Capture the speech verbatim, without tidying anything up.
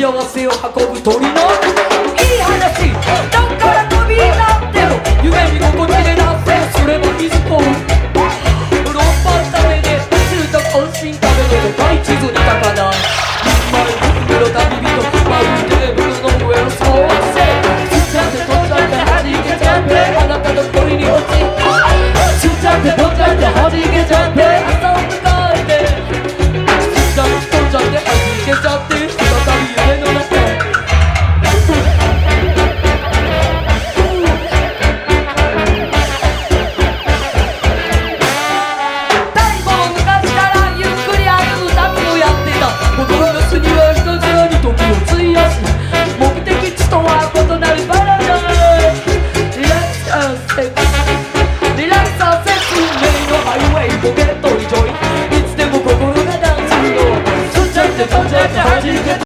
幸せを運ぶ鳥のいい話だから旅なんても夢見心地で達成すれば気づこうロンパン食べですると渾身食べれる大地